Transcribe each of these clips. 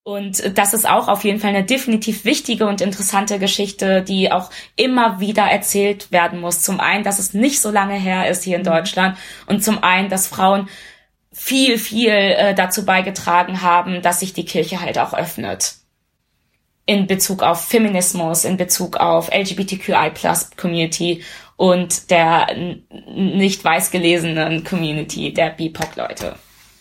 Und das ist auch auf jeden Fall eine definitiv wichtige und interessante Geschichte, die auch immer wieder erzählt werden muss. Zum einen, dass es nicht so lange her ist hier in Deutschland und zum einen, dass Frauen viel dazu beigetragen haben, dass sich die Kirche halt auch öffnet. In Bezug auf Feminismus, in Bezug auf LGBTQI+Community und der nicht weiß gelesenen Community der BIPOC-Leute.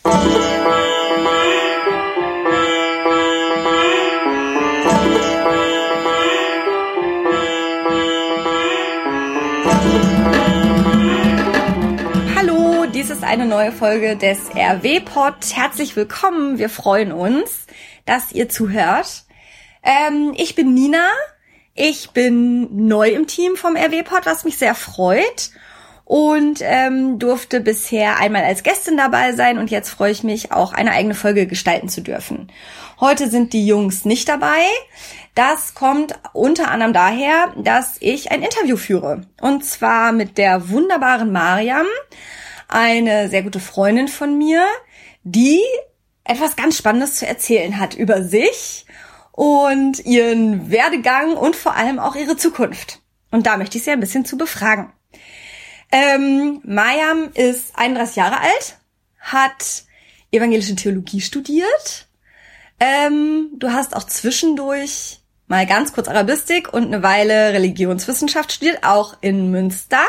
Dies ist eine neue Folge des RW-Pod. Herzlich willkommen. Wir freuen uns, dass ihr zuhört. Ich bin Nina. Ich bin neu im Team vom RW-Pod, was mich sehr freut. Und durfte bisher einmal als Gästin dabei sein. Und jetzt freue ich mich, auch eine eigene Folge gestalten zu dürfen. Heute sind die Jungs nicht dabei. Das kommt unter anderem daher, dass ich ein Interview führe. Und zwar mit der wunderbaren Mariam, eine sehr gute Freundin von mir, die etwas ganz Spannendes zu erzählen hat über sich und ihren Werdegang und vor allem auch ihre Zukunft. Und da möchte ich sie ein bisschen zu befragen. Mariam ist 31 Jahre alt, hat evangelische Theologie studiert. Du hast auch zwischendurch mal ganz kurz Arabistik und eine Weile Religionswissenschaft studiert, auch in Münster.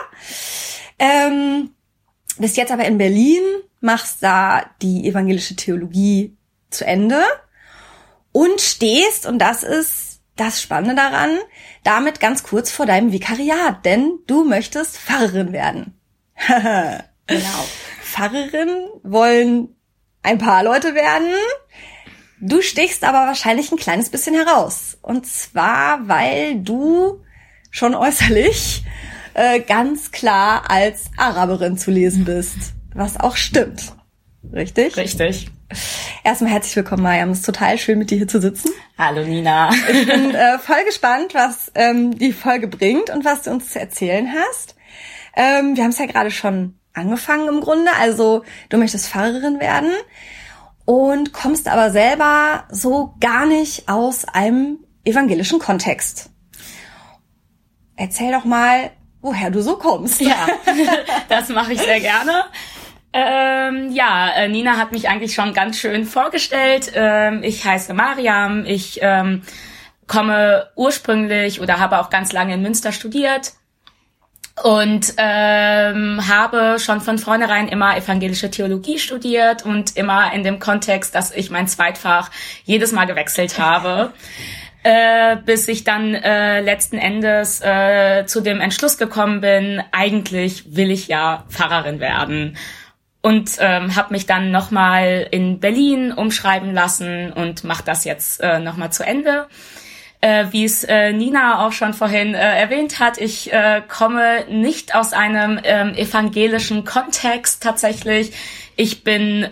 Bist jetzt aber in Berlin, machst da die evangelische Theologie zu Ende und stehst, und das ist das Spannende daran, damit ganz kurz vor deinem Vikariat, denn du möchtest Pfarrerin werden. Genau. Pfarrerin wollen ein paar Leute werden. Du stichst aber wahrscheinlich ein kleines bisschen heraus. Und zwar, weil du schon äußerlich ganz klar als Araberin zu lesen bist. Was auch stimmt. Richtig? Richtig. Erstmal herzlich willkommen, Mariam. Es ist total schön, mit dir hier zu sitzen. Hallo, Nina. Ich bin voll gespannt, was die Folge bringt und was du uns zu erzählen hast. Wir haben es ja gerade schon angefangen im Grunde. Also du möchtest Pfarrerin werden und kommst aber selber so gar nicht aus einem evangelischen Kontext. Erzähl doch mal, woher du so kommst. Ja, das mache ich sehr gerne. Nina hat mich eigentlich schon ganz schön vorgestellt. Ich heiße Mariam. Ich komme ursprünglich oder habe auch ganz lange in Münster studiert und habe schon von vornherein immer evangelische Theologie studiert und immer in dem Kontext, dass ich mein Zweitfach jedes Mal gewechselt habe. Bis ich dann letzten Endes zu dem Entschluss gekommen bin, eigentlich will ich ja Pfarrerin werden. Und habe mich dann nochmal in Berlin umschreiben lassen und mache das jetzt nochmal zu Ende. Wie es Nina auch schon vorhin erwähnt hat, ich komme nicht aus einem evangelischen Kontext tatsächlich. Ich bin...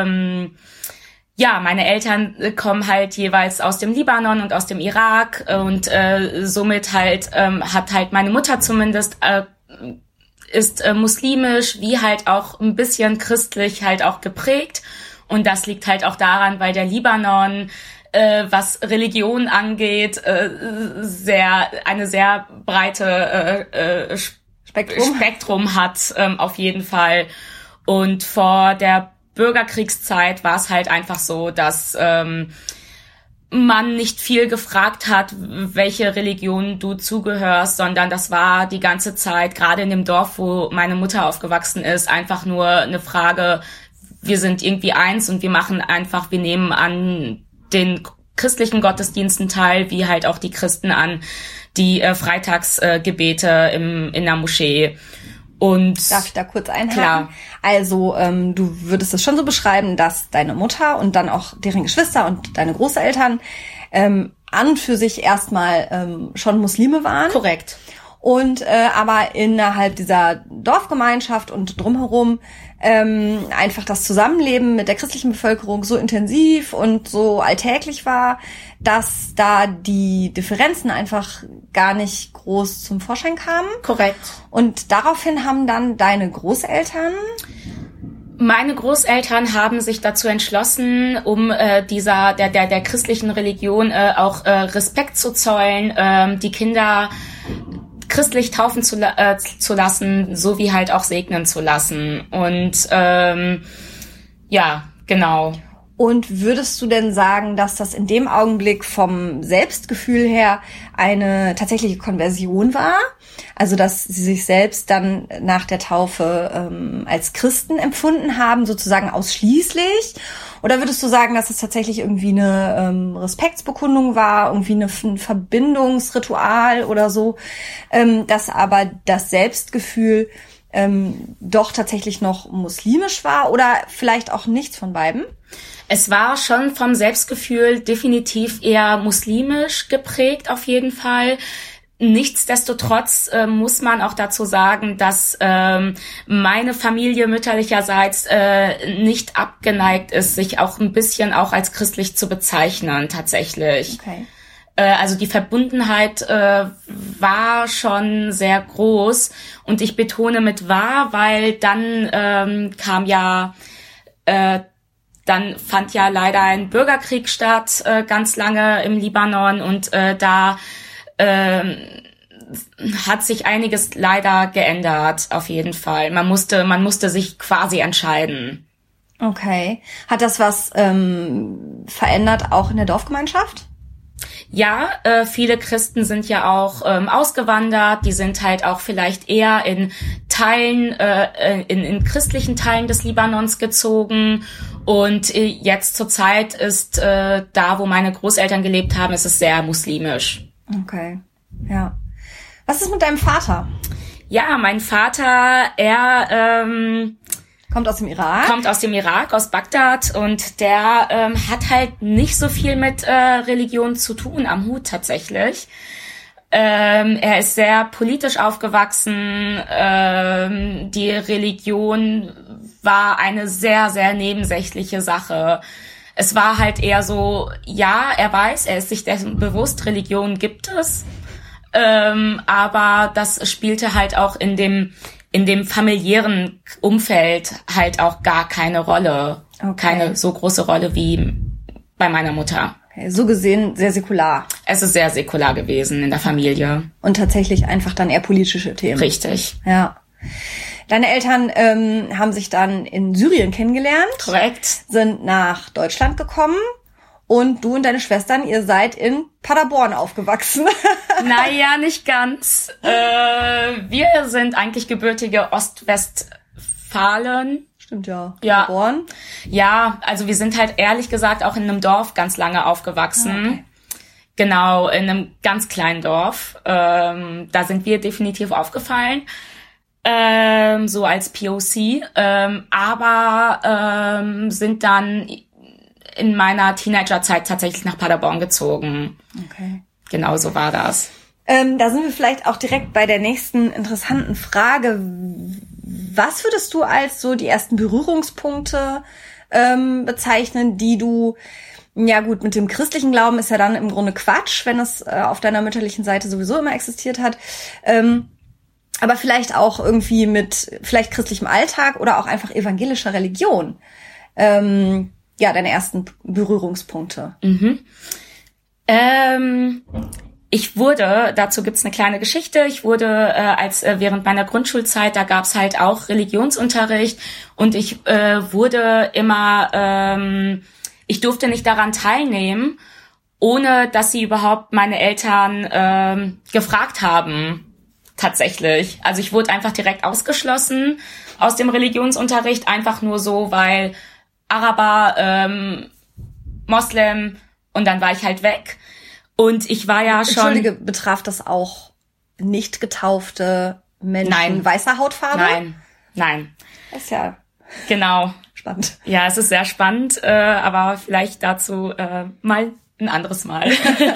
meine Eltern kommen halt jeweils aus dem Libanon und aus dem Irak und somit halt hat halt meine Mutter zumindest ist muslimisch wie halt auch ein bisschen christlich halt auch geprägt und das liegt halt auch daran, weil der Libanon was Religion angeht eine sehr breite Spektrum hat auf jeden Fall und vor der Bürgerkriegszeit war es halt einfach so, dass man nicht viel gefragt hat, welche Religion du zugehörst, sondern das war die ganze Zeit, gerade in dem Dorf, wo meine Mutter aufgewachsen ist, einfach nur eine Frage, wir sind irgendwie eins und wir nehmen an den christlichen Gottesdiensten teil, wie halt auch die Christen an die Freitagsgebete in der Moschee. Und darf ich da kurz einhaken? Klar. Also du würdest es schon so beschreiben, dass deine Mutter und dann auch deren Geschwister und deine Großeltern an und für sich erstmal schon Muslime waren. Korrekt. Und aber innerhalb dieser Dorfgemeinschaft und drumherum einfach das Zusammenleben mit der christlichen Bevölkerung so intensiv und so alltäglich war, dass da die Differenzen einfach gar nicht groß zum Vorschein kamen. Korrekt. Und daraufhin haben dann deine Großeltern Meine Großeltern haben sich dazu entschlossen, um der christlichen Religion auch Respekt zu zollen, die Kinder christlich taufen zu lassen, sowie halt auch segnen zu lassen. Und ja, genau. Und würdest du denn sagen, dass das in dem Augenblick vom Selbstgefühl her eine tatsächliche Konversion war? Also, dass sie sich selbst dann nach der Taufe als Christen empfunden haben, sozusagen ausschließlich? Oder würdest du sagen, dass es tatsächlich irgendwie eine Respektsbekundung war, irgendwie ein Verbindungsritual oder so, dass aber das Selbstgefühl doch tatsächlich noch muslimisch war oder vielleicht auch nichts von beiden? Es war schon vom Selbstgefühl definitiv eher muslimisch geprägt, auf jeden Fall. Nichtsdestotrotz muss man auch dazu sagen, dass meine Familie mütterlicherseits nicht abgeneigt ist, sich auch ein bisschen auch als christlich zu bezeichnen, tatsächlich. Okay. Also die Verbundenheit war schon sehr groß, und ich betone mit war, weil dann dann fand ja leider ein Bürgerkrieg statt, ganz lange im Libanon, und da hat sich einiges leider geändert, auf jeden Fall. Man musste sich quasi entscheiden. Okay. Hat das was verändert, auch in der Dorfgemeinschaft? Ja, viele Christen sind ja auch ausgewandert. Die sind halt auch vielleicht eher in Teilen, in christlichen Teilen des Libanons gezogen. Und jetzt zur Zeit ist da, wo meine Großeltern gelebt haben, ist es sehr muslimisch. Okay, ja. Was ist mit deinem Vater? Ja, mein Vater, er kommt aus dem Irak? Kommt aus dem Irak, aus Bagdad, und der hat halt nicht so viel mit Religion zu tun am Hut tatsächlich. Er ist sehr politisch aufgewachsen. Die Religion war eine sehr, sehr nebensächliche Sache. Es war halt eher so, ja, er ist sich dessen bewusst, Religion gibt es, aber das spielte halt auch in dem familiären Umfeld halt auch gar keine Rolle. Okay. Keine so große Rolle wie bei meiner Mutter. Okay, so gesehen sehr säkular. Es ist sehr säkular gewesen in der Familie. Und tatsächlich einfach dann eher politische Themen. Richtig. Ja. Deine Eltern haben sich dann in Syrien kennengelernt. Korrekt. Sind nach Deutschland gekommen. Und du und deine Schwestern, ihr seid in Paderborn aufgewachsen. Naja, nicht ganz. Wir sind eigentlich gebürtige Ostwestfalen. Stimmt, ja. Paderborn. Ja, also wir sind halt ehrlich gesagt auch in einem Dorf ganz lange aufgewachsen. Okay. Genau, in einem ganz kleinen Dorf. Da sind wir definitiv aufgefallen. So als POC. Aber sind dann in meiner Teenagerzeit tatsächlich nach Paderborn gezogen. Okay. Genau so war das. Da sind wir vielleicht auch direkt bei der nächsten interessanten Frage. Was würdest du als so die ersten Berührungspunkte bezeichnen, die du, ja gut, mit dem christlichen Glauben ist ja dann im Grunde Quatsch, wenn es auf deiner mütterlichen Seite sowieso immer existiert hat, aber vielleicht auch irgendwie mit vielleicht christlichem Alltag oder auch einfach evangelischer Religion. Ja, deine ersten Berührungspunkte. Mhm. Dazu gibt's eine kleine Geschichte. Ich wurde während meiner Grundschulzeit, da gab's halt auch Religionsunterricht, und ich wurde immer, ich durfte nicht daran teilnehmen, ohne dass sie überhaupt meine Eltern gefragt haben. Tatsächlich. Also ich wurde einfach direkt ausgeschlossen aus dem Religionsunterricht, einfach nur so, weil Araber, Moslem, und dann war ich halt weg. Und ich war ja schon... Entschuldige, betraf das auch nicht getaufte Menschen weißer Hautfarbe? Nein. Das ist ja... Genau. Spannend. Ja, es ist sehr spannend, aber vielleicht dazu mal ein anderes Mal.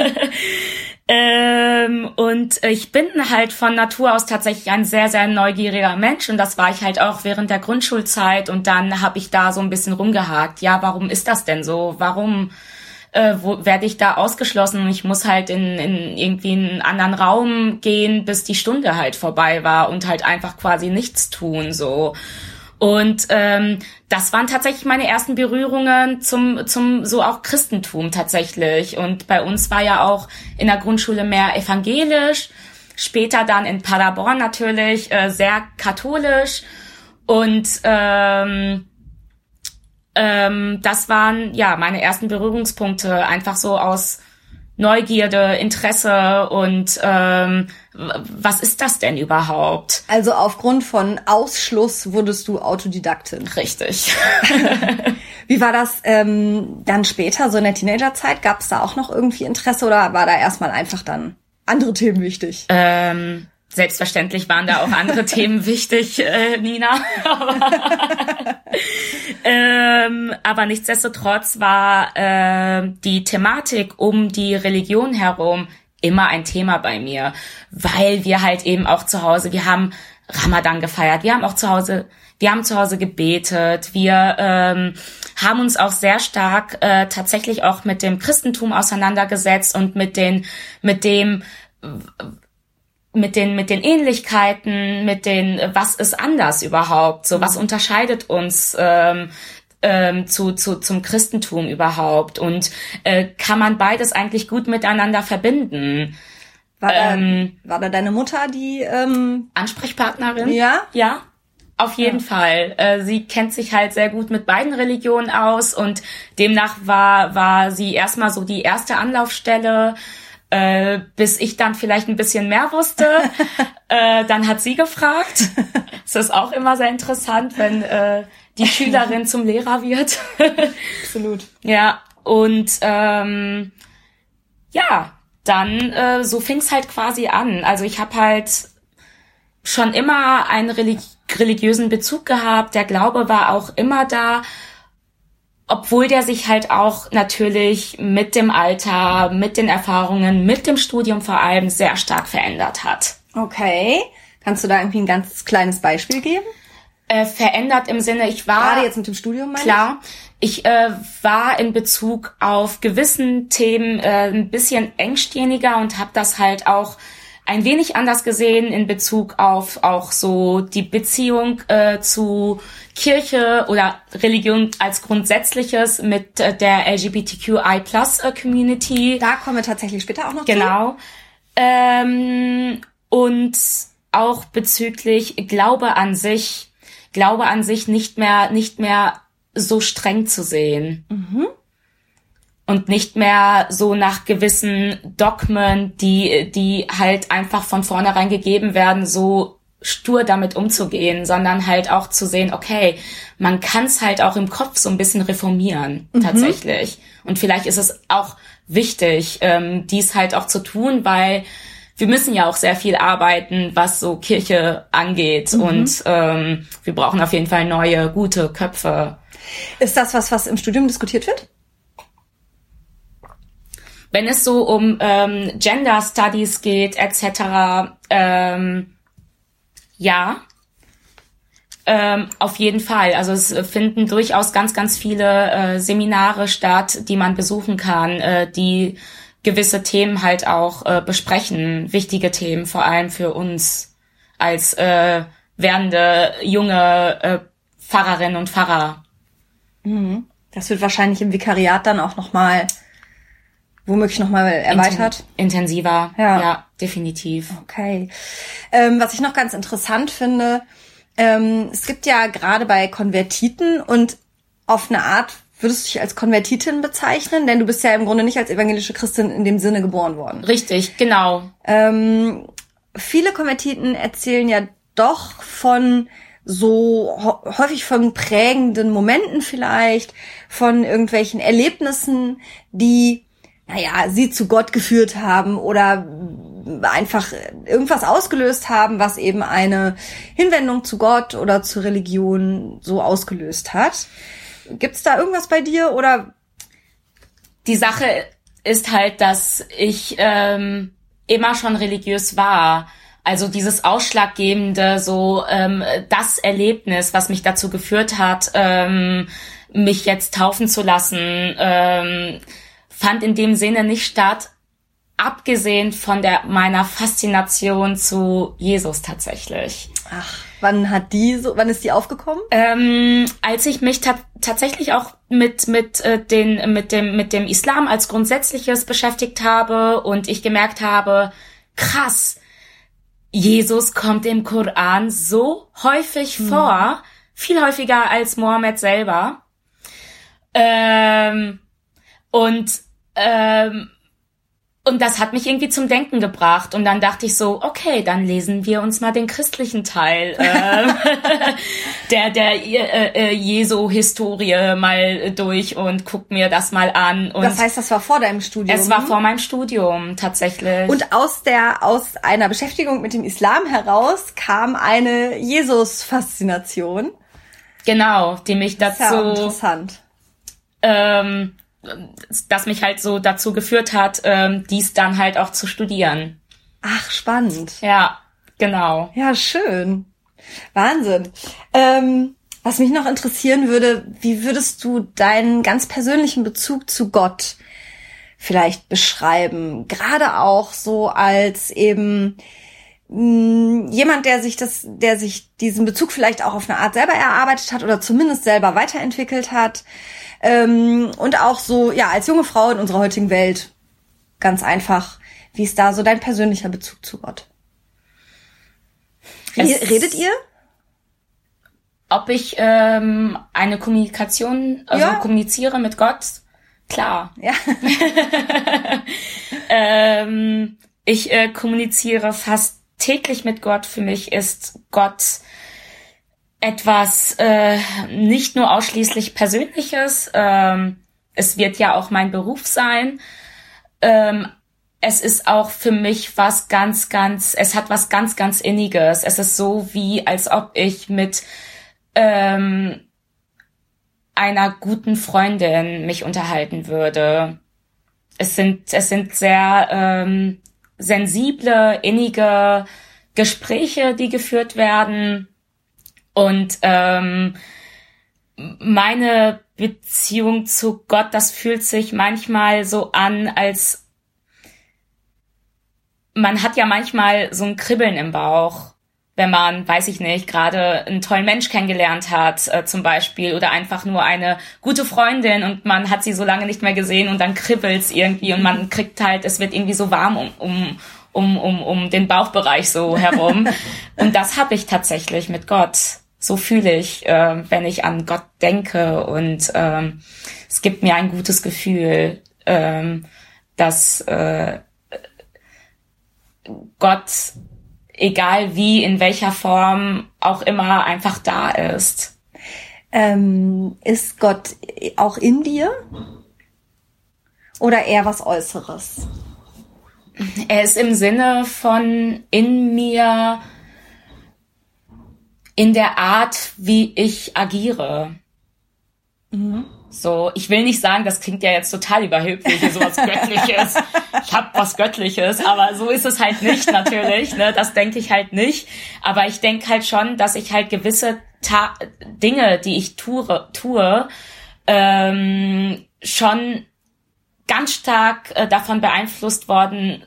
Und ich bin halt von Natur aus tatsächlich ein sehr, sehr neugieriger Mensch, und das war ich halt auch während der Grundschulzeit, und dann habe ich da so ein bisschen rumgehakt. Ja, warum ist das denn so? Warum werde ich da ausgeschlossen? Ich muss halt in irgendwie einen anderen Raum gehen, bis die Stunde halt vorbei war, und halt einfach quasi nichts tun, so. Und das waren tatsächlich meine ersten Berührungen zum so auch Christentum tatsächlich. Und bei uns war ja auch in der Grundschule mehr evangelisch, später dann in Paderborn natürlich sehr katholisch. Und das waren ja meine ersten Berührungspunkte, einfach so aus Neugierde, Interesse und was ist das denn überhaupt? Also aufgrund von Ausschluss wurdest du Autodidaktin. Richtig. Wie war das dann später, so in der Teenagerzeit? Gab es da auch noch irgendwie Interesse oder war da erstmal einfach dann andere Themen wichtig? Selbstverständlich waren da auch andere Themen wichtig, Nina. Aber nichtsdestotrotz war die Thematik um die Religion herum immer ein Thema bei mir, weil wir halt eben auch zu Hause, wir haben Ramadan gefeiert, wir haben zu Hause gebetet, wir haben uns auch sehr stark tatsächlich auch mit dem Christentum auseinandergesetzt und mit den Ähnlichkeiten, was ist anders überhaupt, so was unterscheidet uns zum Christentum überhaupt und kann man beides eigentlich gut miteinander verbinden. War da deine Mutter die Ansprechpartnerin? Ja? Ja, auf jeden Fall. Sie kennt sich halt sehr gut mit beiden Religionen aus und demnach war sie erstmal so die erste Anlaufstelle, bis ich dann vielleicht ein bisschen mehr wusste. Dann hat sie gefragt. Das ist auch immer sehr interessant, wenn die Schülerin zum Lehrer wird. Absolut. Ja, und dann so fing's halt quasi an. Also ich habe halt schon immer einen religiösen Bezug gehabt. Der Glaube war auch immer da. Obwohl der sich halt auch natürlich mit dem Alter, mit den Erfahrungen, mit dem Studium vor allem sehr stark verändert hat. Okay. Kannst du da irgendwie ein ganz kleines Beispiel geben? Verändert im Sinne, ich war... Gerade jetzt mit dem Studium, meine Klar. Ich war in Bezug auf gewissen Themen ein bisschen engstirniger und habe das halt auch ein wenig anders gesehen in Bezug auf auch so die Beziehung zu Kirche oder Religion als Grundsätzliches mit der LGBTQI+Community. Da kommen wir tatsächlich später auch noch Genau. Und auch bezüglich Glaube an sich nicht mehr so streng zu sehen. Mhm. Und nicht mehr so nach gewissen Dogmen, die halt einfach von vornherein gegeben werden, so stur damit umzugehen, sondern halt auch zu sehen, okay, man kann es halt auch im Kopf so ein bisschen reformieren, tatsächlich. Und vielleicht ist es auch wichtig, dies halt auch zu tun, weil wir müssen ja auch sehr viel arbeiten, was so Kirche angeht. Und wir brauchen auf jeden Fall neue, gute Köpfe. Ist das was im Studium diskutiert wird? Wenn es so um Gender Studies geht, etc., ja, auf jeden Fall. Also es finden durchaus ganz, ganz viele Seminare statt, die man besuchen kann, die gewisse Themen halt auch besprechen, wichtige Themen, vor allem für uns als werdende junge Pfarrerinnen und Pfarrer. Das wird wahrscheinlich im Vikariat dann auch womöglich nochmal erweitert. Intensiver, ja, definitiv. Okay. Was ich noch ganz interessant finde, es gibt ja gerade bei Konvertiten und auf eine Art würdest du dich als Konvertitin bezeichnen, denn du bist ja im Grunde nicht als evangelische Christin in dem Sinne geboren worden. Richtig, genau. Viele Konvertiten erzählen ja doch von so häufig von prägenden Momenten vielleicht, von irgendwelchen Erlebnissen, die sie zu Gott geführt haben oder einfach irgendwas ausgelöst haben, was eben eine Hinwendung zu Gott oder zur Religion so ausgelöst hat. Gibt's da irgendwas bei dir oder? Die Sache ist halt, dass ich immer schon religiös war. Also dieses Ausschlaggebende, so das Erlebnis, was mich dazu geführt hat, mich jetzt taufen zu lassen, fand in dem Sinne nicht statt, abgesehen von meiner Faszination zu Jesus tatsächlich. Ach, wann ist die aufgekommen? Als ich mich tatsächlich auch mit dem Islam als Grundsätzliches beschäftigt habe und ich gemerkt habe, krass, Jesus kommt im Koran so häufig vor, viel häufiger als Mohammed selber. Und das hat mich irgendwie zum Denken gebracht. Und dann dachte ich so, okay, dann lesen wir uns mal den christlichen Teil der Jesu-Historie mal durch und guck mir das mal an. Und das heißt, das war vor deinem Studium? Es war vor meinem Studium, tatsächlich. Und aus einer Beschäftigung mit dem Islam heraus kam eine Jesus-Faszination. Genau, die mich dazu... Das ist ja interessant. Das mich halt so dazu geführt hat, dies dann halt auch zu studieren. Ach, spannend. Ja, genau. Ja, schön. Wahnsinn. Was mich noch interessieren würde, wie würdest du deinen ganz persönlichen Bezug zu Gott vielleicht beschreiben? Gerade auch so als eben jemand, der sich diesen Bezug vielleicht auch auf eine Art selber erarbeitet hat oder zumindest selber weiterentwickelt hat. Und auch so, ja, als junge Frau in unserer heutigen Welt, ganz einfach, wie ist da so dein persönlicher Bezug zu Gott? Redet ihr? Ob ich eine Kommunikation, kommuniziere mit Gott? Klar. Ja. Ich kommuniziere fast täglich mit Gott. Für mich ist Gott etwas nicht nur ausschließlich Persönliches. Es wird ja auch mein Beruf sein. Es ist auch für mich es hat was ganz, ganz Inniges. Es ist so, wie als ob ich mit einer guten Freundin mich unterhalten würde. Es sind sehr sensible, innige Gespräche, die geführt werden. Und meine Beziehung zu Gott, das fühlt sich manchmal so an, als man hat ja manchmal so ein Kribbeln im Bauch, wenn man, weiß ich nicht, gerade einen tollen Mensch kennengelernt hat, zum Beispiel, oder einfach nur eine gute Freundin und man hat sie so lange nicht mehr gesehen und dann kribbelt's irgendwie und man kriegt halt, es wird irgendwie so warm um den Bauchbereich so herum. Und das habe ich tatsächlich mit Gott. So fühle ich, wenn ich an Gott denke, und es gibt mir ein gutes Gefühl, dass Gott, egal wie, in welcher Form auch immer, einfach da ist. Ist Gott auch in dir? Oder eher was Äußeres? Er ist im Sinne von in mir, in der Art, wie ich agiere. Mhm. So, ich will nicht sagen, das klingt ja jetzt total überheblich, so was Göttliches. Ich hab was Göttliches, aber so ist es halt nicht, natürlich, ne? Das denke ich halt nicht. Aber ich denke halt schon, dass ich halt gewisse Dinge, die ich tue, schon ganz stark davon beeinflusst werden,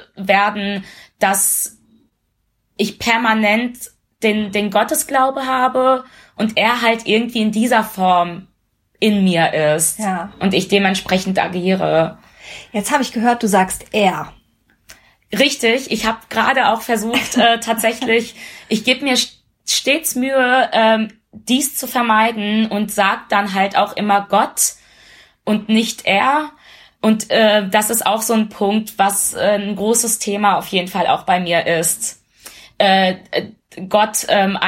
dass ich permanent den Gottesglaube habe und er halt irgendwie in dieser Form in mir ist, ja, und ich dementsprechend agiere. Jetzt habe ich gehört, du sagst er. Richtig, ich habe gerade auch versucht, tatsächlich, ich gebe mir stets Mühe, dies zu vermeiden und sag dann halt auch immer Gott und nicht er. Und das ist auch so ein Punkt, was ein großes Thema auf jeden Fall auch bei mir ist. Gott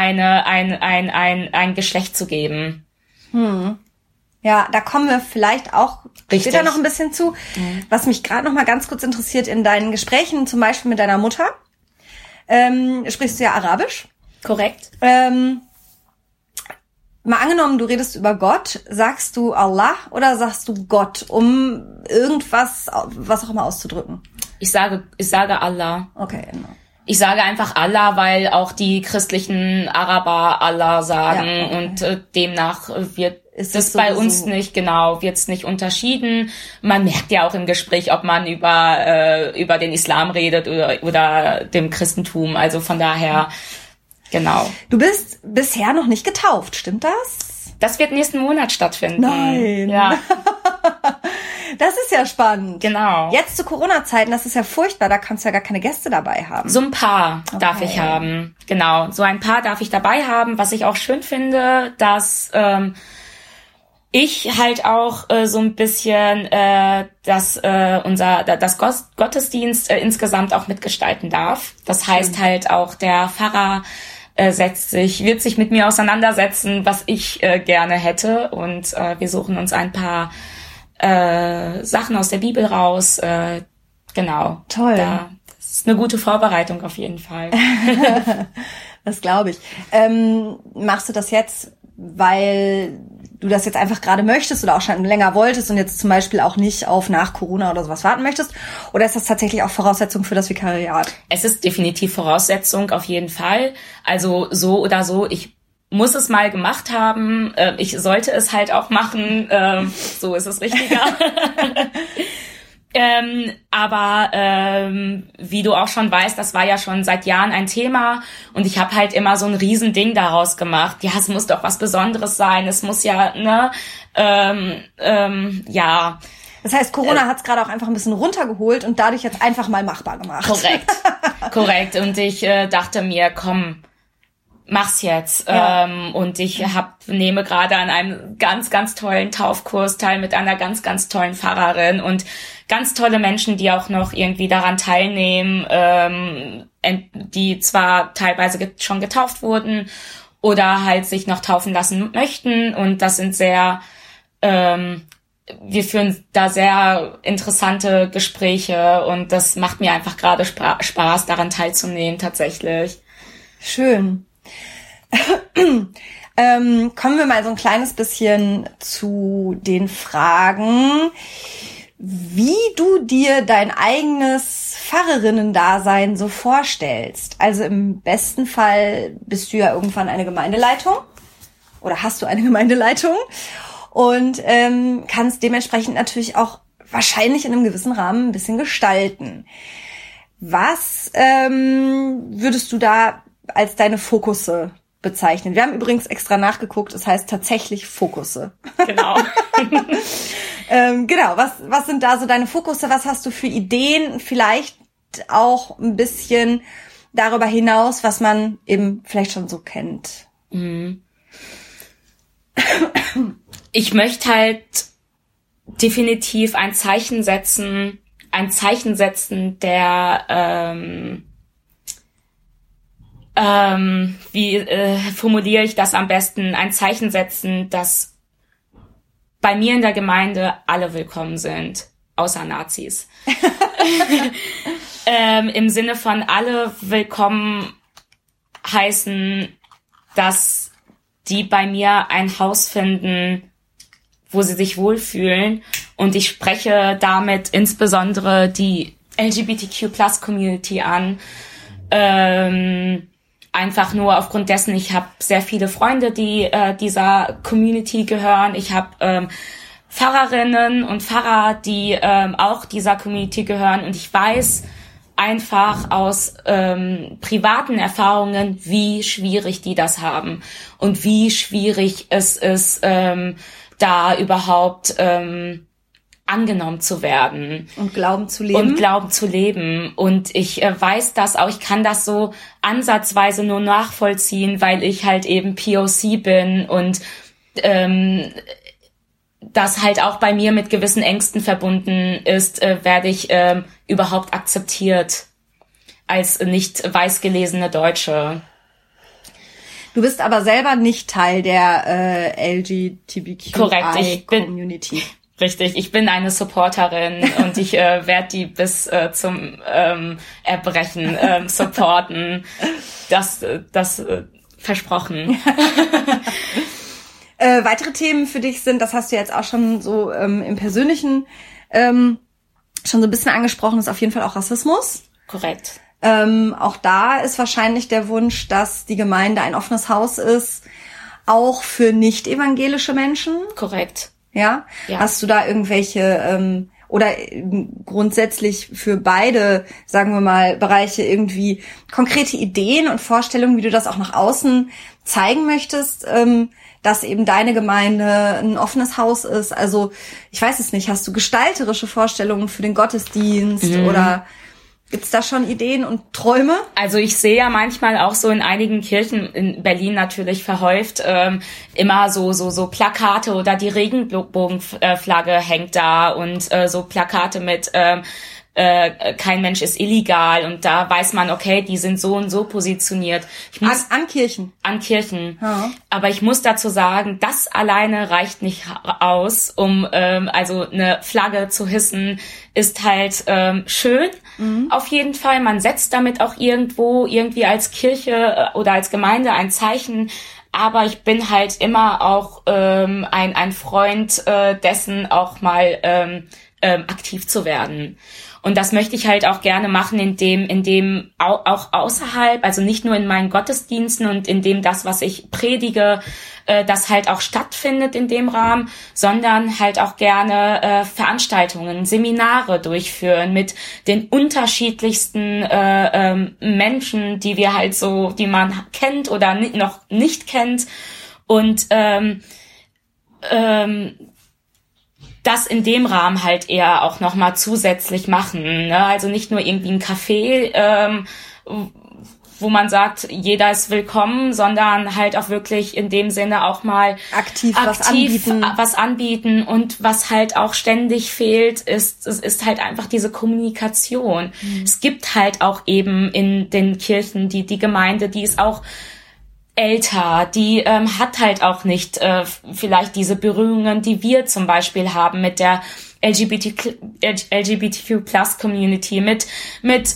ein Geschlecht zu geben. Ja, da kommen wir vielleicht auch Richtig. später noch ein bisschen zu. Mhm. Was mich gerade noch mal ganz kurz interessiert, in deinen Gesprächen, zum Beispiel mit deiner Mutter, sprichst du ja Arabisch. Korrekt. Mal angenommen, du redest über Gott, sagst du Allah oder sagst du Gott, um irgendwas, was auch immer auszudrücken? Ich sage Allah. Okay, genau. Ich sage einfach Allah, weil auch die christlichen Araber Allah sagen, ja, okay. Und demnach ist das bei uns nicht, genau, wird's nicht unterschieden. Man merkt ja auch im Gespräch, ob man über den Islam redet oder dem Christentum. Also von daher, genau. Du bist bisher noch nicht getauft, stimmt das? Das wird nächsten Monat stattfinden. Nein. Ja. Das ist ja spannend. Genau. Jetzt zu Corona-Zeiten, das ist ja furchtbar, da kannst du ja gar keine Gäste dabei haben. So ein paar darf ich haben. Genau, so ein paar darf ich dabei haben. Was ich auch schön finde, dass ich halt auch so ein bisschen das Gottesdienst insgesamt auch mitgestalten darf. Das heißt halt auch, der Pfarrer wird sich mit mir auseinandersetzen, was ich gerne hätte. Und wir suchen uns ein paar Sachen aus der Bibel raus. Genau. Toll. Das ist eine gute Vorbereitung auf jeden Fall. Das glaube ich. Machst du das jetzt, weil du das jetzt einfach gerade möchtest oder auch schon länger wolltest und jetzt zum Beispiel auch nicht auf nach Corona oder sowas warten möchtest? Oder ist das tatsächlich auch Voraussetzung für das Vikariat? Es ist definitiv Voraussetzung, auf jeden Fall. Also so oder so, ich muss es mal gemacht haben. Ich sollte es halt auch machen. So ist es richtiger. Aber wie du auch schon weißt, das war ja schon seit Jahren ein Thema und ich habe halt immer so ein Riesending daraus gemacht. Ja, es muss doch was Besonderes sein. Es muss ja, ja. Das heißt, Corona hat es gerade auch einfach ein bisschen runtergeholt und dadurch jetzt einfach mal machbar gemacht. Korrekt. Und ich dachte mir, komm, mach's jetzt. Ja. Und ich nehme gerade an einem ganz, ganz tollen Taufkurs teil mit einer ganz, ganz tollen Pfarrerin und ganz tolle Menschen, die auch noch irgendwie daran teilnehmen, die zwar teilweise schon getauft wurden oder halt sich noch taufen lassen möchten. Und das sind wir führen da sehr interessante Gespräche und das macht mir einfach gerade Spaß, daran teilzunehmen tatsächlich. Schön. Kommen wir mal so ein kleines bisschen zu den Fragen, wie du dir dein eigenes Pfarrerinnen-Dasein so vorstellst. Also im besten Fall bist du ja irgendwann eine Gemeindeleitung oder hast du eine Gemeindeleitung und kannst dementsprechend natürlich auch wahrscheinlich in einem gewissen Rahmen ein bisschen gestalten. Was würdest du da als deine Fokusse bezeichnen? Wir haben übrigens extra nachgeguckt, es heißt tatsächlich Fokusse. Genau. Genau, was sind da so deine Fokusse? Was hast du für Ideen? Vielleicht auch ein bisschen darüber hinaus, was man eben vielleicht schon so kennt. Ich möchte halt definitiv ein Zeichen setzen, der wie formuliere ich das am besten? Ein Zeichen setzen, dass bei mir in der Gemeinde alle willkommen sind, außer Nazis. Im Sinne von alle willkommen heißen, dass die bei mir ein Haus finden, wo sie sich wohlfühlen. Und ich spreche damit insbesondere die LGBTQ+-Community an. Einfach nur aufgrund dessen, ich habe sehr viele Freunde, die dieser Community gehören. Ich habe Pfarrerinnen und Pfarrer, die auch dieser Community gehören. Und ich weiß einfach aus privaten Erfahrungen, wie schwierig die das haben und wie schwierig es ist, da überhaupt angenommen zu werden. Und Glauben zu leben. Und ich weiß das auch, ich kann das so ansatzweise nur nachvollziehen, weil ich halt eben POC bin und das halt auch bei mir mit gewissen Ängsten verbunden ist, werde ich überhaupt akzeptiert als nicht weiß gelesene Deutsche. Du bist aber selber nicht Teil der LGBTQI-Community. Richtig, ich bin eine Supporterin und ich werde die bis zum Erbrechen supporten. Das versprochen. Weitere Themen für dich sind, das hast du jetzt auch schon so im Persönlichen schon so ein bisschen angesprochen, ist auf jeden Fall auch Rassismus. Korrekt. Auch da ist wahrscheinlich der Wunsch, dass die Gemeinde ein offenes Haus ist, auch für nicht-evangelische Menschen? Korrekt. Ja? Hast du da irgendwelche oder grundsätzlich für beide, sagen wir mal, Bereiche irgendwie konkrete Ideen und Vorstellungen, wie du das auch nach außen zeigen möchtest, dass eben deine Gemeinde ein offenes Haus ist? Also, ich weiß es nicht, hast du gestalterische Vorstellungen für den Gottesdienst oder gibt's da schon Ideen und Träume? Also ich sehe ja manchmal auch so in einigen Kirchen, in Berlin natürlich verhäuft, immer so Plakate oder die Regenbogenflagge hängt da und so Plakate mit kein Mensch ist illegal und da weiß man, okay, die sind so und so positioniert. An Kirchen? An Kirchen. Ja. Aber ich muss dazu sagen, das alleine reicht nicht aus, um also eine Flagge zu hissen, ist halt schön. Auf jeden Fall. Man setzt damit auch irgendwie als Kirche oder als Gemeinde ein Zeichen. Aber ich bin halt immer auch ein Freund dessen, auch mal aktiv zu werden. Und das möchte ich halt auch gerne machen, indem auch außerhalb, also nicht nur in meinen Gottesdiensten und indem das, was ich predige, das halt auch stattfindet in dem Rahmen, sondern halt auch gerne Veranstaltungen, Seminare durchführen mit den unterschiedlichsten Menschen, die wir halt so, die man kennt oder noch nicht kennt und das in dem Rahmen halt eher auch nochmal zusätzlich machen, ne? Also nicht nur irgendwie ein Café, wo man sagt, jeder ist willkommen, sondern halt auch wirklich in dem Sinne auch mal aktiv was anbieten. Und was halt auch ständig fehlt, ist halt einfach diese Kommunikation. Es gibt halt auch eben in den Kirchen die Gemeinde, die ist auch älter, die hat halt auch nicht vielleicht diese Berührungen, die wir zum Beispiel haben mit der LGBTQ+ Community, mit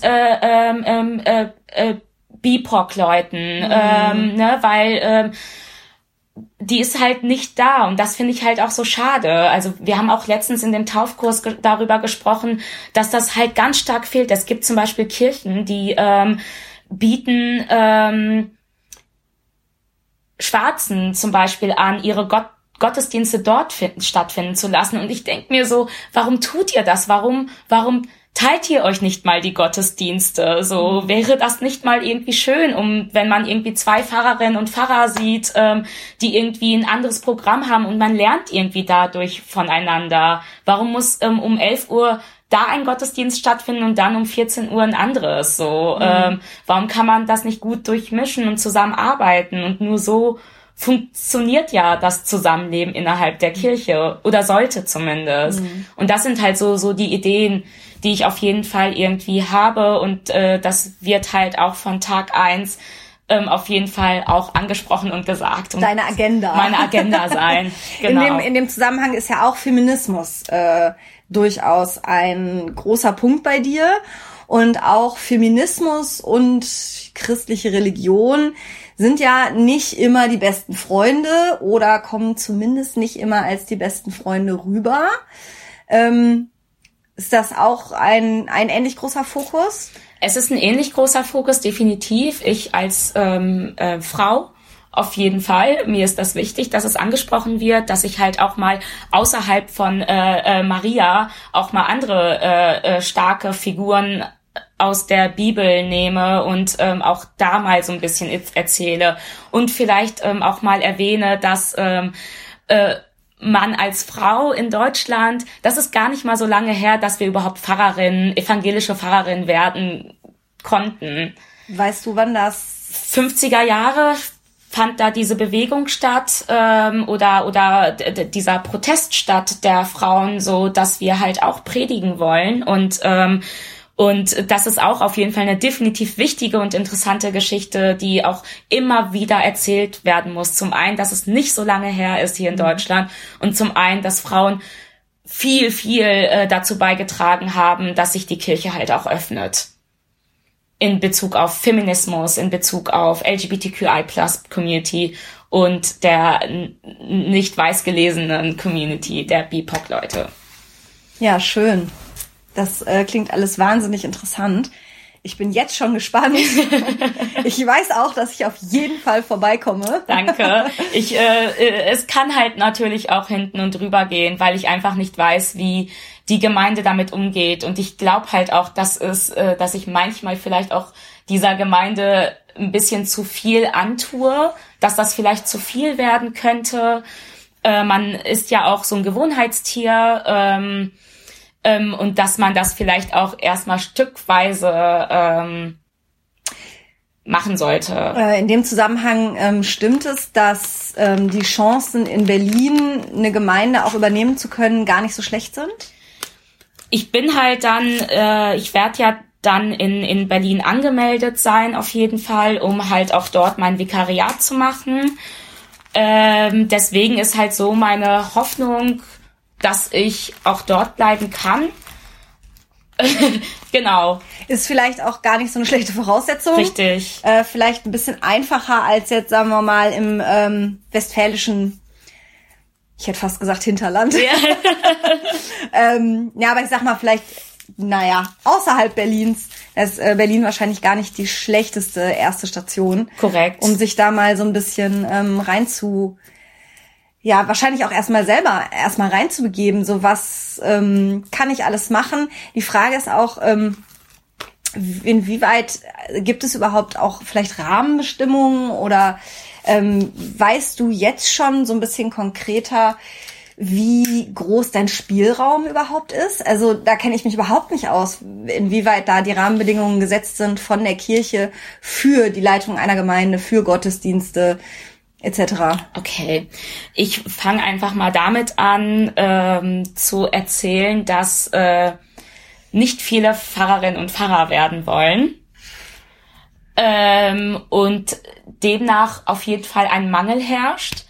BIPOC-Leuten, ne, weil die ist halt nicht da und das finde ich halt auch so schade. Also wir haben auch letztens in dem Taufkurs darüber gesprochen, dass das halt ganz stark fehlt. Es gibt zum Beispiel Kirchen, die bieten Schwarzen zum Beispiel an, ihre Gottesdienste dort stattfinden zu lassen. Und ich denke mir so, warum tut ihr das? Warum teilt ihr euch nicht mal die Gottesdienste? So wäre das nicht mal irgendwie schön, wenn man irgendwie 2 Pfarrerinnen und Pfarrer sieht, die irgendwie ein anderes Programm haben und man lernt irgendwie dadurch voneinander. Warum muss um 11 Uhr da ein Gottesdienst stattfinden und dann um 14 Uhr ein anderes? So, warum kann man das nicht gut durchmischen und zusammenarbeiten? Und nur so funktioniert ja das Zusammenleben innerhalb der Kirche oder sollte zumindest. Und das sind halt so die Ideen, die ich auf jeden Fall irgendwie habe und das wird halt auch von Tag 1 auf jeden Fall auch angesprochen und gesagt. Und deine Agenda. Meine Agenda sein. Genau. In dem Zusammenhang ist ja auch Feminismus durchaus ein großer Punkt bei dir. Und auch Feminismus und christliche Religion sind ja nicht immer die besten Freunde oder kommen zumindest nicht immer als die besten Freunde rüber. Ist das auch ein ähnlich großer Fokus? Es ist ein ähnlich großer Fokus, definitiv. Ich als Frau auf jeden Fall. Mir ist das wichtig, dass es angesprochen wird, dass ich halt auch mal außerhalb von Maria auch mal andere starke Figuren aus der Bibel nehme und auch da mal so ein bisschen erzähle und vielleicht auch mal erwähne, dass man als Frau in Deutschland, das ist gar nicht mal so lange her, dass wir überhaupt evangelische Pfarrerin werden konnten. Weißt du, wann das? 50er Jahre fand da diese Bewegung statt oder dieser Protest statt der Frauen, so dass wir halt auch predigen wollen und das ist auch auf jeden Fall eine definitiv wichtige und interessante Geschichte, die auch immer wieder erzählt werden muss. Zum einen, dass es nicht so lange her ist hier in Deutschland und zum einen, dass Frauen viel dazu beigetragen haben, dass sich die Kirche halt auch öffnet. In Bezug auf Feminismus, in Bezug auf LGBTQI+ und der nicht weiß gelesenen Community, der BIPOC-Leute. Ja, schön. Das klingt alles wahnsinnig interessant. Ich bin jetzt schon gespannt. Ich weiß auch, dass ich auf jeden Fall vorbeikomme. Danke. Es kann halt natürlich auch hinten und drüber gehen, weil ich einfach nicht weiß, wie die Gemeinde damit umgeht. Und ich glaube halt auch, dass ich manchmal vielleicht auch dieser Gemeinde ein bisschen zu viel antue, dass das vielleicht zu viel werden könnte. Man ist ja auch so ein Gewohnheitstier, und dass man das vielleicht auch erstmal stückweise machen sollte. In dem Zusammenhang stimmt es, dass die Chancen in Berlin eine Gemeinde auch übernehmen zu können gar nicht so schlecht sind? Ich bin halt ich werde ja dann in Berlin angemeldet sein auf jeden Fall, um halt auch dort mein Vikariat zu machen. Deswegen ist halt so meine Hoffnung, dass ich auch dort bleiben kann. Genau. Ist vielleicht auch gar nicht so eine schlechte Voraussetzung. Richtig. Vielleicht ein bisschen einfacher als jetzt, sagen wir mal, im westfälischen, ich hätte fast gesagt Hinterland. Ja, aber ich sag mal vielleicht, außerhalb Berlins ist Berlin wahrscheinlich gar nicht die schlechteste erste Station. Korrekt. Um sich da mal so ein bisschen wahrscheinlich auch erstmal reinzubegeben, so was kann ich alles machen. Die Frage ist auch, inwieweit gibt es überhaupt auch vielleicht Rahmenbestimmungen oder weißt du jetzt schon so ein bisschen konkreter, wie groß dein Spielraum überhaupt ist? Also da kenne ich mich überhaupt nicht aus, inwieweit da die Rahmenbedingungen gesetzt sind von der Kirche für die Leitung einer Gemeinde, für Gottesdienste etc. Okay, ich fange einfach mal damit an, zu erzählen, dass nicht viele Pfarrerinnen und Pfarrer werden wollen und demnach auf jeden Fall ein Mangel herrscht.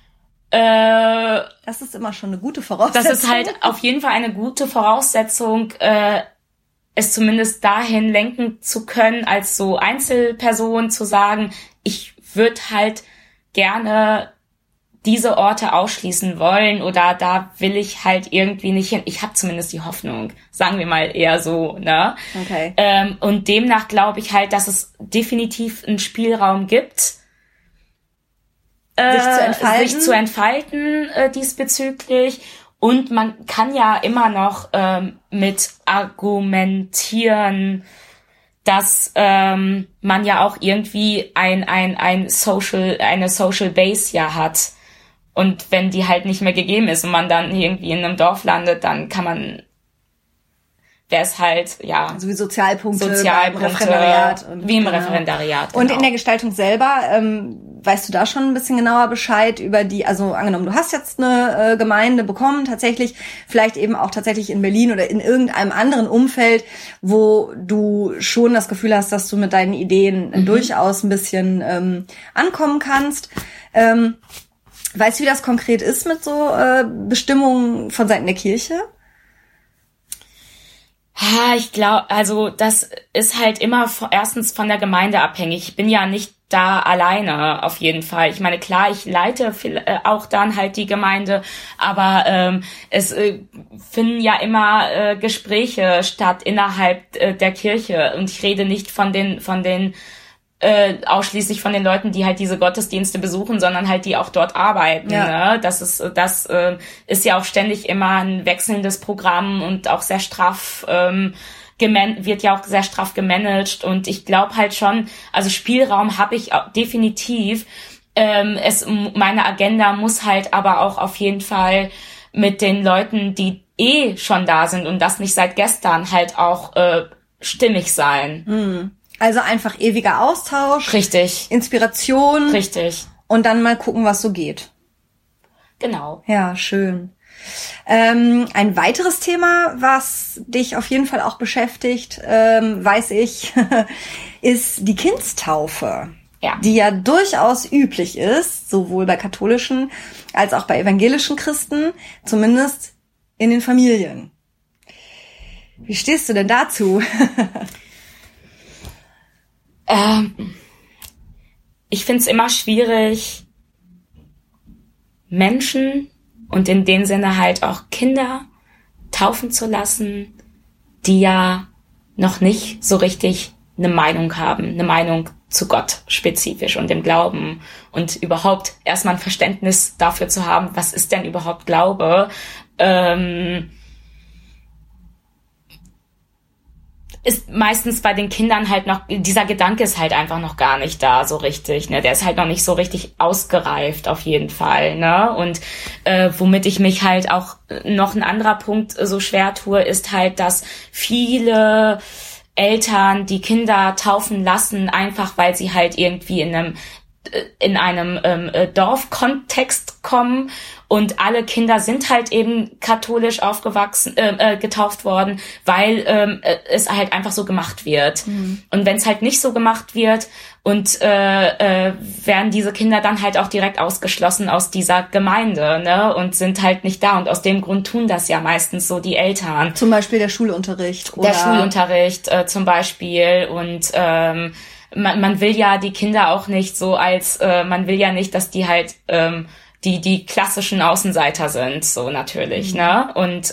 Das ist immer schon eine gute Voraussetzung. Das ist halt auf jeden Fall eine gute Voraussetzung, es zumindest dahin lenken zu können, als so Einzelperson zu sagen, ich würde halt gerne diese Orte ausschließen wollen oder da will ich halt irgendwie nicht hin. Ich habe zumindest die Hoffnung, sagen wir mal eher so, ne? Okay. Und demnach glaube ich halt, dass es definitiv einen Spielraum gibt, sich zu entfalten diesbezüglich. Und man kann ja immer noch mit argumentieren, dass man ja auch irgendwie eine Social Base ja hat. Und wenn die halt nicht mehr gegeben ist und man dann irgendwie in einem Dorf landet, dann wäre es halt, ja. So wie Sozialpunkte beim Referendariat. Wie im Referendariat, genau. Und in der Gestaltung selber, weißt du da schon ein bisschen genauer Bescheid über also angenommen, du hast jetzt eine Gemeinde bekommen, tatsächlich, vielleicht eben auch tatsächlich in Berlin oder in irgendeinem anderen Umfeld, wo du schon das Gefühl hast, dass du mit deinen Ideen durchaus ein bisschen ankommen kannst. Weißt du, wie das konkret ist mit so Bestimmungen von Seiten der Kirche? Ich glaube, also das ist halt immer erstens von der Gemeinde abhängig. Ich bin ja nicht da alleine auf jeden Fall. Ich meine, klar, ich leite auch dann halt die Gemeinde, aber es finden ja immer Gespräche statt innerhalb der Kirche und ich rede nicht von den ausschließlich von den Leuten, die halt diese Gottesdienste besuchen, sondern halt die auch dort arbeiten. Ja. Ne? Das ist ja auch ständig immer ein wechselndes Programm und auch sehr straff wird ja auch sehr straff gemanagt und ich glaube halt schon, also Spielraum habe ich definitiv. Meine Agenda muss halt aber auch auf jeden Fall mit den Leuten, die schon da sind und das nicht seit gestern halt auch stimmig sein. Also einfach ewiger Austausch. Richtig. Inspiration. Richtig. Und dann mal gucken, was so geht. Genau. Ja, schön. Ein weiteres Thema, was dich auf jeden Fall auch beschäftigt, weiß ich, ist die Kindstaufe. Ja. Die ja durchaus üblich ist, sowohl bei katholischen als auch bei evangelischen Christen, zumindest in den Familien. Wie stehst du denn dazu? Ich find's immer schwierig, Menschen und in dem Sinne halt auch Kinder taufen zu lassen, die ja noch nicht so richtig eine Meinung haben, eine Meinung zu Gott spezifisch und dem Glauben und überhaupt erstmal ein Verständnis dafür zu haben, was ist denn überhaupt Glaube, ist meistens bei den Kindern halt noch, dieser Gedanke ist halt einfach noch gar nicht da so richtig, ne? Der ist halt noch nicht so richtig ausgereift auf jeden Fall, ne? Und womit ich mich halt auch noch ein anderer Punkt so schwer tue, ist halt, dass viele Eltern die Kinder taufen lassen, einfach weil sie halt irgendwie in einem Dorfkontext kommen und alle Kinder sind halt eben katholisch aufgewachsen, getauft worden, weil es halt einfach so gemacht wird. Mhm. Und wenn es halt nicht so gemacht wird und werden diese Kinder dann halt auch direkt ausgeschlossen aus dieser Gemeinde, ne, und sind halt nicht da. Und aus dem Grund tun das ja meistens so die Eltern. Zum Beispiel der Schulunterricht. Oder? Der Schulunterricht zum Beispiel und man will ja die Kinder auch nicht so als, man will ja nicht, dass die halt die klassischen Außenseiter sind, so natürlich, ne? Und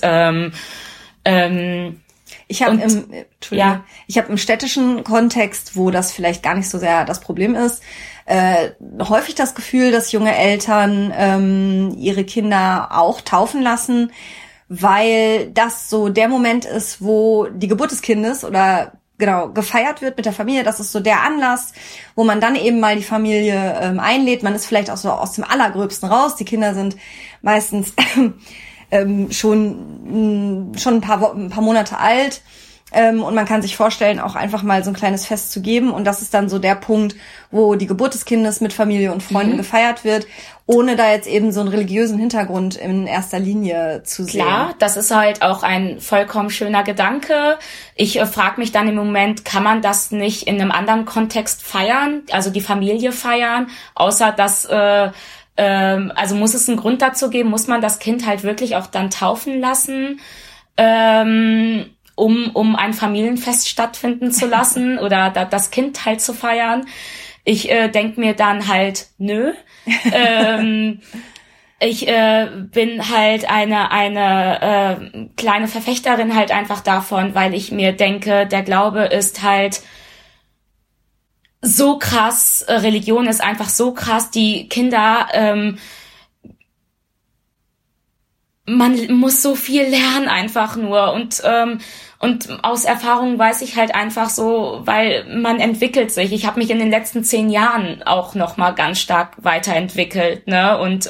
ich habe im städtischen Kontext, wo das vielleicht gar nicht so sehr das Problem ist, häufig das Gefühl, dass junge Eltern ihre Kinder auch taufen lassen, weil das so der Moment ist, wo die Geburt des Kindes oder gefeiert wird mit der Familie. Das ist so der Anlass, wo man dann eben mal die Familie einlädt. Man ist vielleicht auch so aus dem Allergröbsten raus. Die Kinder sind meistens schon ein paar Monate alt. Und man kann sich vorstellen, auch einfach mal so ein kleines Fest zu geben. Und das ist dann so der Punkt, wo die Geburt des Kindes mit Familie und Freunden gefeiert wird, ohne da jetzt eben so einen religiösen Hintergrund in erster Linie zu sehen. Klar, das ist halt auch ein vollkommen schöner Gedanke. Ich frage mich dann im Moment, kann man das nicht in einem anderen Kontext feiern, also die Familie feiern, außer dass, also muss es einen Grund dazu geben, muss man das Kind halt wirklich auch dann taufen lassen, um ein Familienfest stattfinden zu lassen oder das Kind halt zu feiern. Ich denk mir dann halt, nö. Ich bin halt eine kleine Verfechterin halt einfach davon, weil ich mir denke, der Glaube ist halt so krass, Religion ist einfach so krass, die Kinder, man muss so viel lernen einfach nur und aus Erfahrung weiß ich halt einfach so, weil man entwickelt sich. Ich habe mich in den letzten 10 Jahren auch noch mal ganz stark weiterentwickelt, ne? Und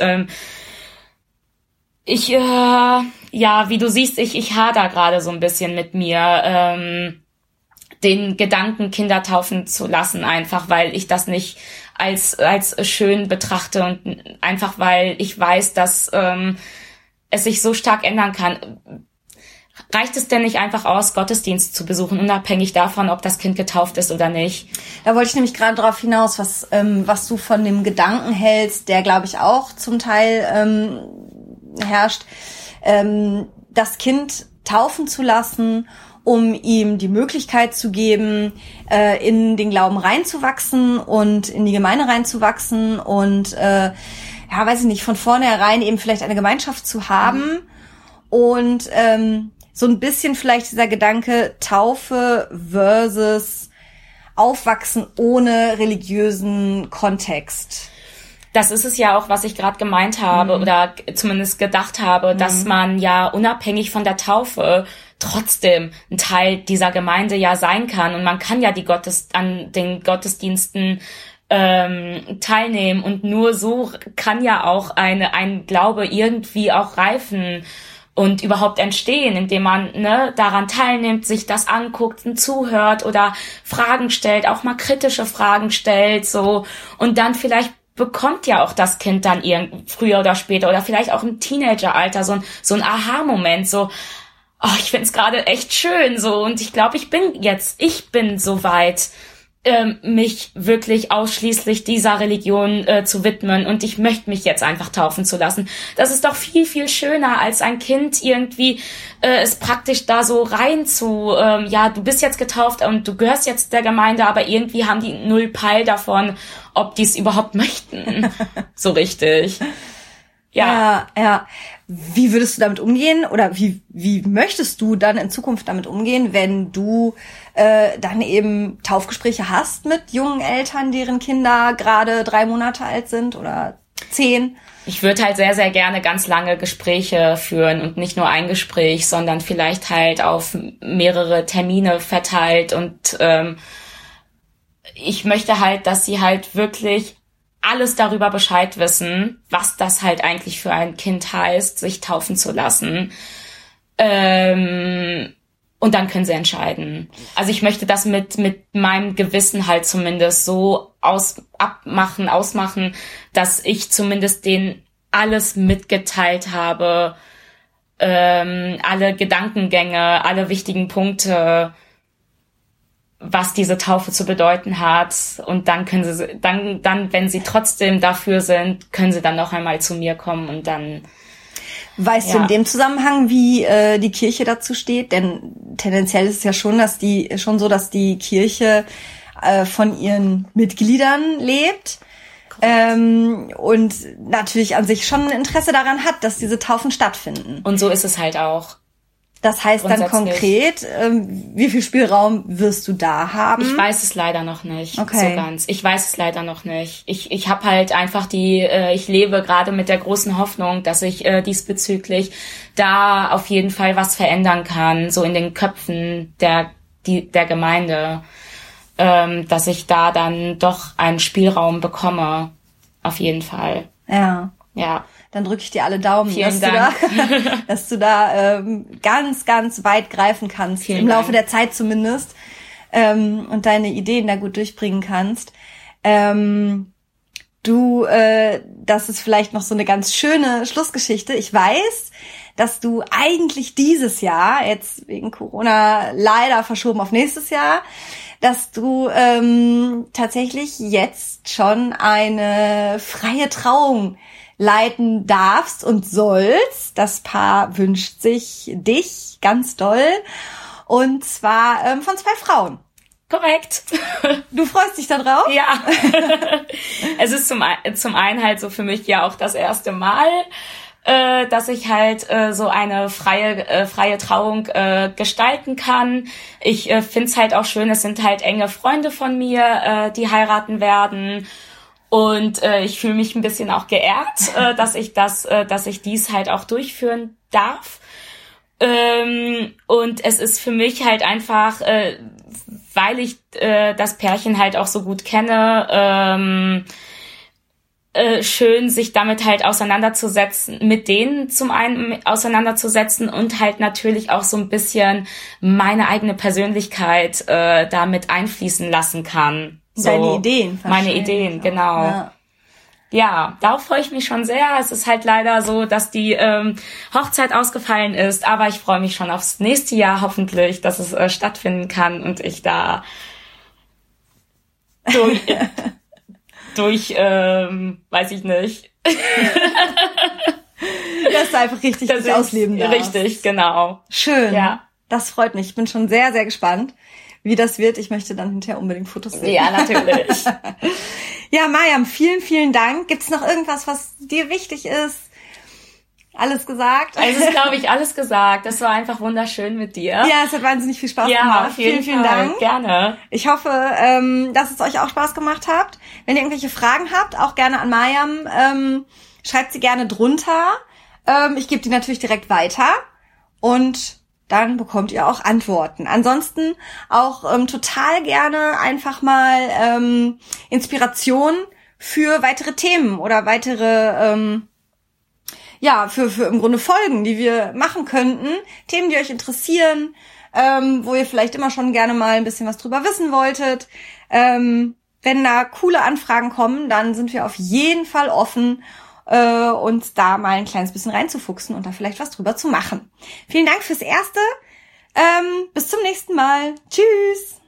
wie du siehst, ich hader gerade so ein bisschen mit mir, den Gedanken, Kinder taufen zu lassen, einfach weil ich das nicht als schön betrachte und einfach weil ich weiß, dass es sich so stark ändern kann. Reicht es denn nicht einfach aus, Gottesdienst zu besuchen, unabhängig davon, ob das Kind getauft ist oder nicht? Da wollte ich nämlich gerade drauf hinaus, was du von dem Gedanken hältst, der, glaube ich, auch zum Teil herrscht, das Kind taufen zu lassen, um ihm die Möglichkeit zu geben, in den Glauben reinzuwachsen und in die Gemeinde reinzuwachsen und weiß ich nicht, von vornherein eben vielleicht eine Gemeinschaft zu haben und so ein bisschen vielleicht dieser Gedanke Taufe versus Aufwachsen ohne religiösen Kontext. Das ist es ja auch, was ich gerade gemeint habe oder zumindest gedacht habe, dass man ja unabhängig von der Taufe trotzdem ein Teil dieser Gemeinde ja sein kann und man kann ja an den Gottesdiensten teilnehmen und nur so kann ja auch ein Glaube irgendwie auch reifen und überhaupt entstehen, indem man daran teilnimmt, sich das anguckt und zuhört oder Fragen stellt, auch mal kritische Fragen stellt, so und dann vielleicht bekommt ja auch das Kind dann früher oder später oder vielleicht auch im Teenageralter so ein Aha-Moment, so ich find's gerade echt schön so und ich glaube, ich bin so weit, mich wirklich ausschließlich dieser Religion zu widmen und ich möchte mich jetzt einfach taufen zu lassen. Das ist doch viel, viel schöner, als ein Kind irgendwie es praktisch da so rein zu, du bist jetzt getauft und du gehörst jetzt der Gemeinde, aber irgendwie haben die null Peil davon, ob die es überhaupt möchten. So richtig. Ja. Ja. Wie würdest du damit umgehen oder wie möchtest du dann in Zukunft damit umgehen, wenn du dann eben Taufgespräche hast mit jungen Eltern, deren Kinder gerade 3 Monate alt sind oder 10? Ich würde halt sehr, sehr gerne ganz lange Gespräche führen und nicht nur ein Gespräch, sondern vielleicht halt auf mehrere Termine verteilt und ich möchte halt, dass sie halt wirklich alles darüber Bescheid wissen, was das halt eigentlich für ein Kind heißt, sich taufen zu lassen. Und dann können sie entscheiden. Also ich möchte das mit meinem Gewissen halt zumindest so ausmachen, dass ich zumindest denen alles mitgeteilt habe, alle Gedankengänge, alle wichtigen Punkte, was diese Taufe zu bedeuten hat. Und dann können sie, dann, wenn sie trotzdem dafür sind, können sie dann noch einmal zu mir kommen und dann. Weißt du in dem Zusammenhang, wie die Kirche dazu steht? Denn tendenziell ist es ja schon, dass die Kirche von ihren Mitgliedern lebt. Und natürlich an sich schon ein Interesse daran hat, dass diese Taufen stattfinden. Und so ist es halt auch. Das heißt dann konkret, wie viel Spielraum wirst du da haben? Ich weiß es leider noch nicht so ganz. Ich weiß es leider noch nicht. Ich habe halt einfach ich lebe gerade mit der großen Hoffnung, dass ich diesbezüglich da auf jeden Fall was verändern kann, so in den Köpfen der Gemeinde, dass ich da dann doch einen Spielraum bekomme. Auf jeden Fall. Ja. Ja. Dann drücke ich dir alle Daumen, dass du da ganz, ganz weit greifen kannst, im Laufe der Zeit zumindest, und deine Ideen da gut durchbringen kannst. Das ist vielleicht noch so eine ganz schöne Schlussgeschichte. Ich weiß, dass du eigentlich dieses Jahr, jetzt wegen Corona leider verschoben auf nächstes Jahr, dass du tatsächlich jetzt schon eine freie Trauung leiten darfst und sollst. Das Paar wünscht sich dich ganz doll. Und zwar von 2 Frauen. Korrekt. Du freust dich da drauf? Ja. Es ist zum einen halt so für mich ja auch das erste Mal, dass ich halt so eine freie Trauung gestalten kann. Ich find's halt auch schön, es sind halt enge Freunde von mir, die heiraten werden. Und ich fühle mich ein bisschen auch geehrt, dass ich dies halt auch durchführen darf. Und es ist für mich halt einfach, weil ich das Pärchen halt auch so gut kenne, schön, sich damit halt auseinanderzusetzen, mit denen zum einen auseinanderzusetzen und halt natürlich auch so ein bisschen meine eigene Persönlichkeit damit einfließen lassen kann. So, deine Ideen. Meine Ideen, genau. Ja, darauf freue ich mich schon sehr. Es ist halt leider so, dass die Hochzeit ausgefallen ist, aber ich freue mich schon aufs nächste Jahr hoffentlich, dass es stattfinden kann und ich da durch weiß ich nicht. Dass du einfach richtig dich ausleben darfst. Richtig, genau. Schön. Ja. Das freut mich. Ich bin schon sehr, sehr gespannt, wie das wird. Ich möchte dann hinterher unbedingt Fotos sehen. Ja, natürlich. Ja, Mariam, vielen, vielen Dank. Gibt's noch irgendwas, was dir wichtig ist? Alles gesagt? Es ist, glaube ich, alles gesagt. Das war einfach wunderschön mit dir. Ja, es hat wahnsinnig viel Spaß gemacht. Vielen, vielen Dank. Gerne. Ich hoffe, dass es euch auch Spaß gemacht hat. Wenn ihr irgendwelche Fragen habt, auch gerne an Mariam. Schreibt sie gerne drunter. Ich gebe die natürlich direkt weiter. Und dann bekommt ihr auch Antworten. Ansonsten auch total gerne einfach mal Inspiration für weitere Themen oder weitere für im Grunde Folgen, die wir machen könnten. Themen, die euch interessieren, wo ihr vielleicht immer schon gerne mal ein bisschen was drüber wissen wolltet. Wenn da coole Anfragen kommen, dann sind wir auf jeden Fall offen, uns da mal ein kleines bisschen reinzufuchsen und da vielleicht was drüber zu machen. Vielen Dank fürs Erste. Bis zum nächsten Mal. Tschüss.